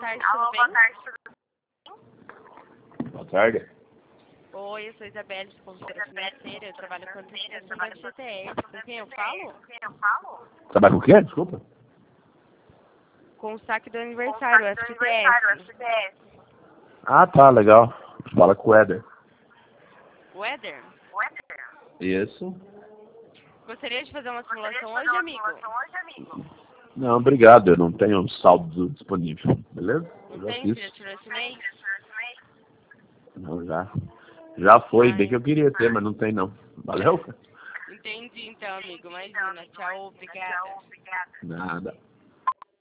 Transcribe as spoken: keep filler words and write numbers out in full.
tarde, tudo bem? Boa tarde. Oi, eu sou Isabelle, de consultora financeira, eu trabalho com administração da F G T S. Com quem eu falo? Trabalha com o quê? Desculpa. Com o saque do aniversário, F G T S. Ah, tá, legal. Fala com o Éder. O Éder? Isso. Gostaria de fazer uma simulação hoje, amigo? Não, obrigado, eu não tenho saldo disponível, beleza? Não Já tem? fiz. Você já tirou esse mês? Não, já. Já foi, Ai. bem que eu queria ter, mas não tem não. Valeu? Entendi então, amigo. Imagina. Tchau, obrigada. Nada.